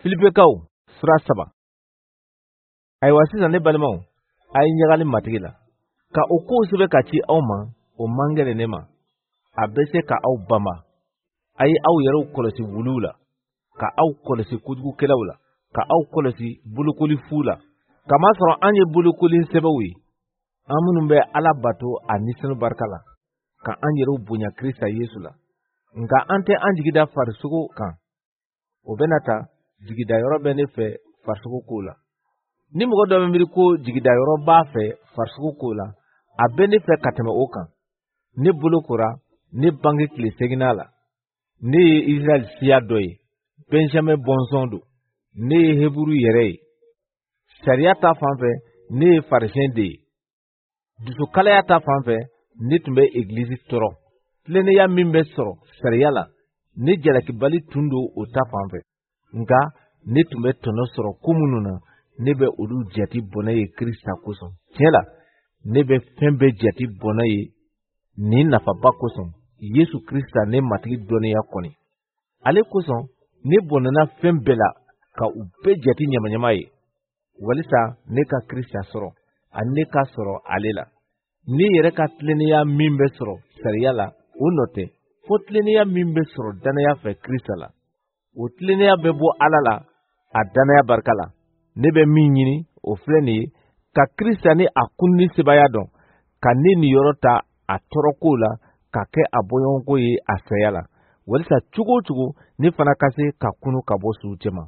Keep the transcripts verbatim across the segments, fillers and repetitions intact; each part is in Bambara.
Filipekaw sura saba. Ayiwa sisan ne balimaw, a ye ɲagali matigi la. Ka o kow sɛbɛn ka ci aw ma, o man gɛlɛn ne ma. A bɛ se ka aw banba. A ye aw yɛrɛw kɔlɔsi wuluw la, ka aw kɔlɔsi kojugukɛlaw la, ka aw kɔlɔsi bolokoli fu la. Kamasɔrɔ an ye bolokoli sɛbɛw ye, an minnu bɛ Ala bato a nisɔn barika la, ka an yɛrɛw bonya Kirista Yesu la. Nka an tɛ an jigida farisogo kan. O bɛna ta jigida yɔrɔ bɛ ne fɛ farisogo ko la. Ni mɔgɔ dɔ bɛ miiri ko jigida yɔrɔ b'a fɛ farisogo ko la, a bɛ ne fɛ ka tɛmɛ o kan. Ne bolo kora, ne bange tile seginna la. Ne ye Israël siya dɔ ye, Benjamin bɔnsɔn don. Ne ye Heburu yɛrɛ ye. Sariya ta fan fɛ, ne ye Farisɛn de ye. Dusukalaya ta fan fɛ, ne tun bɛ Église tɔrɔ. Tilennenya min bɛ sɔrɔ sariya la, ne jalakibali tun don o ta fan fɛ. Nka ne tun bɛ tɔnɔ sɔrɔ ko minnu na, ne bɛ olu jati bɔnɛ ye Kirista kosɔn. Tiɲɛ la, ne bɛ fɛn bɛɛ jati bɔnɛ ye nin nafaba kosɔn, Yesu Kirista ne matigi dɔnniya kɔni. Ale kosɔn, ne bɔnɛna fɛn bɛɛ la ka u bɛɛ jati ɲamaɲama ye. Walisa ne ka Kirista sɔrɔ, ani ne ka sɔrɔ ale la. Ne yɛrɛ ka tilennenya min bɛ sɔrɔ sariya la, o nɔ tɛ, fo tilennenya min bɛ sɔrɔ danaya fɛ Kirista la. O tilennenya bɛ bɔ Ala la, a danaya barika la. Ne bɛ min ɲini, o filɛ nin ye, ka Kirista ni a kunni sebaya dɔn, ka ne niyɔrɔ ta a tɔɔrɔko la, ka kɛ a bɔɲɔgɔnko ye a saya la. Walisa cogo o cogo, ne fana ka se ka kunu ka bɔ suw cɛma.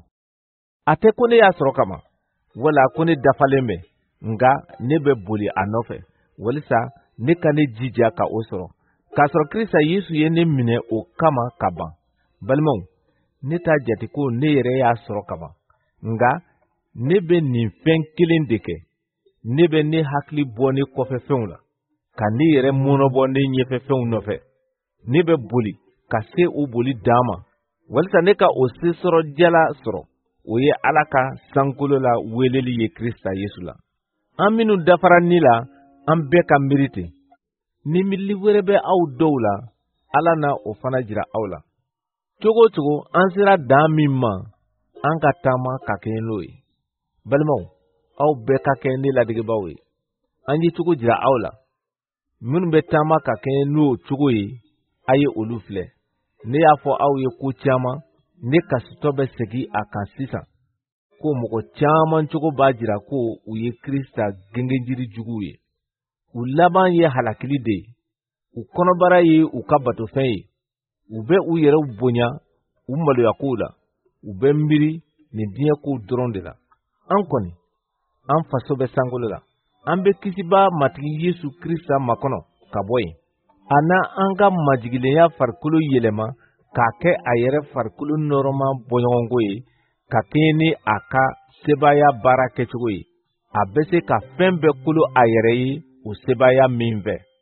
A tɛ ko ne y'a sɔrɔ kama, wala ko ne dafalen bɛ, nka ne bɛ boli a nɔfɛ. Walisa ne ka ne jija ka o sɔrɔ. K'a sɔrɔ Kirista Yesu ye ne minɛ o kama ka ban. Balimaw, ne t'a jate ko ne yɛrɛ y'a sɔrɔ kaban. Nka ne bɛ nin fɛn kelen de kɛ. Ne bɛ ne hakili bɔ ne kɔfɛ fɛnw la, ka ne yɛrɛ mɔnɔbɔ ne ɲɛfɛ fɛnw nɔfɛ. Ne bɛ boli ka se o boli d'an ma. Walisa ne ka o se sɔrɔ jala sɔrɔ. O ye Ala ka sankolo la weleli ye Kirista Yesu la. An minnu dafara ni la, an bɛɛ ka miiri ten. Ni miirili wɛrɛ bɛ aw dɔw la, Ala na o fana jira aw la. Cogo o cogo, an sera dan min ma, an ka taama ka kɛ n'o ye. Balimaw, aw bɛɛ ka kɛ ne ladigibaw ye. An ye cogo jira aw la. Minnu bɛ taama ka kɛ n'o cogo ye, a ye olu filɛ. Ne y'a fɔ aw ye ko caman, ne kasitɔ bɛ segin a kan sisan. Ko mɔgɔ caman cogo b'a jira ko u ye Kirista gɛngɛnjiri juguw ye. U laban ye halakili de ye. U kɔnɔbara ye u ka batofɛn ye. U bɛ u yɛrɛw bonya u maloya kow la. U bɛ miiri nin diɲɛ kow dɔrɔn de la. An kɔni, an faso bɛ sankolo la. An bɛ kisiba matigi Yesu Kirista makɔnɔ ka bɔ yen. A na an ka majigilenya farikolo yɛlɛma k'a kɛ a yɛrɛ farikolo nɔrɔma bɔɲɔgɔnko ye, ka kɛɲɛ ni a ka sebaya baara kɛcogo ye. A bɛ se ka fɛn bɛɛ kolo a yɛrɛ ye o sebaya min fɛ.